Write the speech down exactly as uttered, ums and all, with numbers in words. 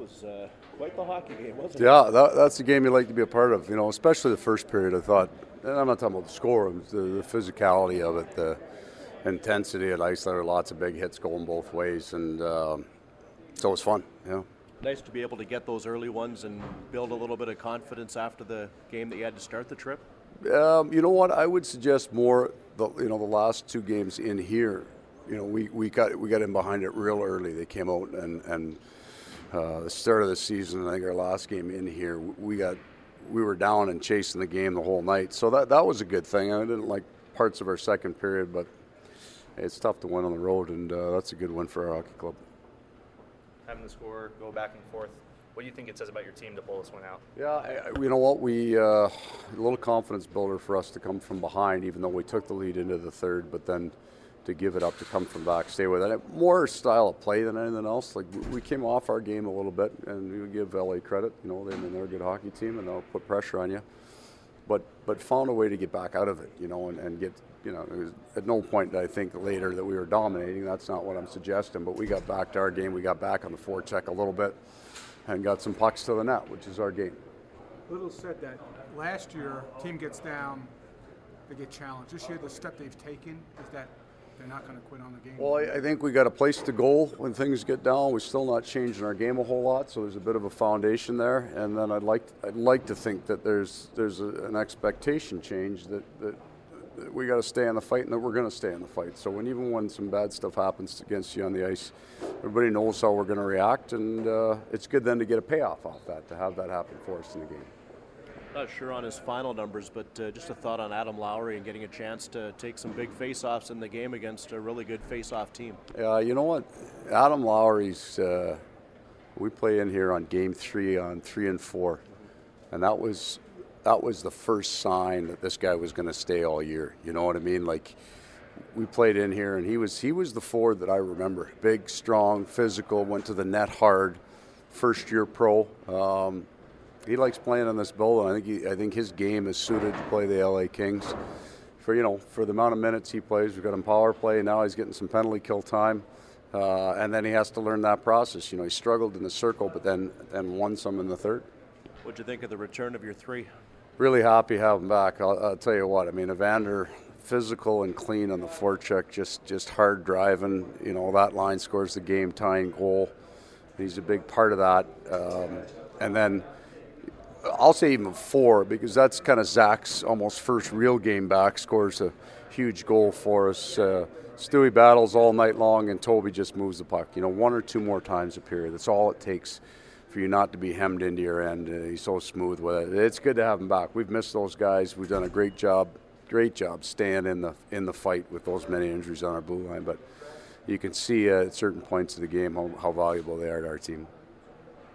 was uh, quite the hockey game, wasn't it? Yeah, that, that's the game you like to be a part of, you know, especially the first period. I thought, and I'm not talking about the score, the, the physicality of it, the intensity at ice. There were lots of big hits going both ways, and um, so it was fun, you know. Nice to be able to get those early ones and build a little bit of confidence after the game that you had to start the trip. Um, you know what? I would suggest more the you know the last two games in here. You know, we, we got we got in behind it real early. They came out and and uh, the start of the season. I think our last game in here, we got we were down and chasing the game the whole night. So that that was a good thing. I didn't like parts of our second period, but it's tough to win on the road, and uh, that's a good win for our hockey club. Having the score go back and forth, what do you think it says about your team to pull this one out? Yeah, I, I- you know what? We uh, a little confidence builder for us to come from behind, even though we took the lead into the third, but then to give it up, to come from back, stay with it. More style of play than anything else. Like we- we came off our game a little bit, and we give L A credit. You know, they, I mean, they're a good hockey team, and they'll put pressure on you. But but found a way to get back out of it, you know, and, and get, you know, it was at no point did I think later that we were dominating. That's not what I'm suggesting. But we got back to our game. We got back on the forecheck a little bit, and got some pucks to the net, which is our game. Little said that last year, team gets down, they get challenged. This year, the step they've taken is that they're not going to quit on the game. Well, I, I think we got a place to go when things get down. We're still not changing our game a whole lot, so there's a bit of a foundation there. And then I'd like I'd like to think that there's there's a, an expectation change that, that, that we got to stay in the fight and that we're going to stay in the fight. So when even when some bad stuff happens against you on the ice, everybody knows how we're going to react, and uh, it's good then to get a payoff off that, to have that happen for us in the game. Not sure on his final numbers, but uh, just a thought on Adam Lowry and getting a chance to take some big face-offs in the game against a really good face-off team. Uh, you know what? Adam Lowry's, uh, we play in here on game three on three and four, and that was that was the first sign that this guy was going to stay all year. You know what I mean? Like, we played in here, and he was he was the forward that I remember. Big, strong, physical, went to the net hard, first-year pro. Um, He likes playing on this building. I think he, I think his game is suited to play the L A Kings. For you know, for the amount of minutes he plays, we've got him power play. Now he's getting some penalty kill time, uh, and then he has to learn that process. You know, he struggled in the circle, but then then won some in the third. What'd you think of the return of your three? Really happy to have him back. I'll, I'll tell you what. I mean, Evander, physical and clean on the forecheck, just just hard driving. You know, that line scores the game tying goal. He's a big part of that, um, and then. I'll say even four, because that's kind of Zach's almost first real game back, scores a huge goal for us. Uh, Stewie battles all night long, and Toby just moves the puck. You know, one or two more times a period. That's all it takes for you not to be hemmed into your end. Uh, he's so smooth with it. It's good to have him back. We've missed those guys. We've done a great job, great job staying in the in the fight with those many injuries on our blue line. But you can see uh, at certain points of the game how, how valuable they are to our team.